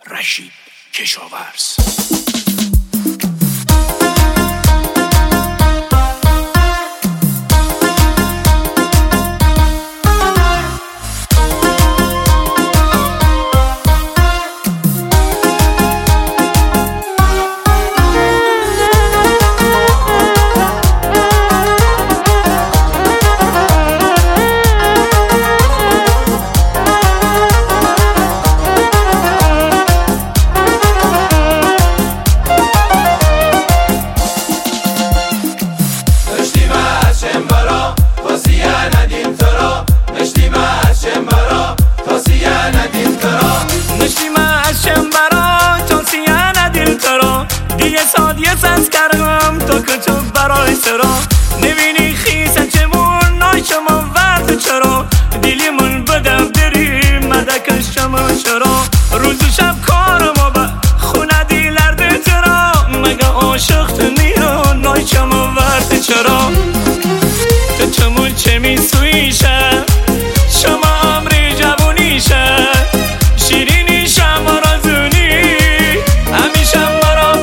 رشید کشاورز. یه سنس کردم تا کتب برای سرا نبینی خیسه چمون نایشما ورد چرا دیلیمون بدم بریم مدکش شما چرا روز و شب کار ما به خونه دیلرده چرا مگه عاشق تو نیرو نایشما ورد چرا تو چمون چه می سویشه شما عمری جوونیشه شیرینی شما رازونی همیشه مرا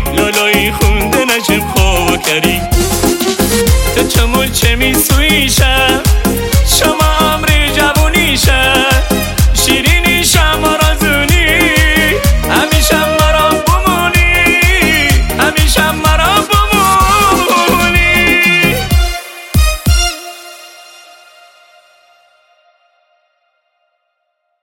تو چمون چه می سویشه